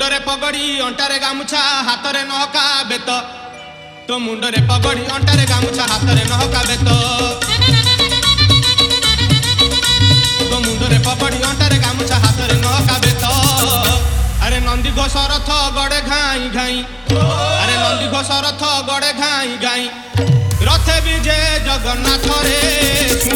मुंडरे पगड़ी अंटारे गामुछा हातरे नहका बेत तो मुंडरे पगड़ी अंटारे गामुछा हातरे नहका बेत तो मुंडरे पगड़ी अंटारे गामुछा हातरे नहका बेत अरे नंदी घोष रथ गड़े घाई घाई अरे नंदी घोष रथ गड़े घाई घाई रथे विजे जगन्नाथ रे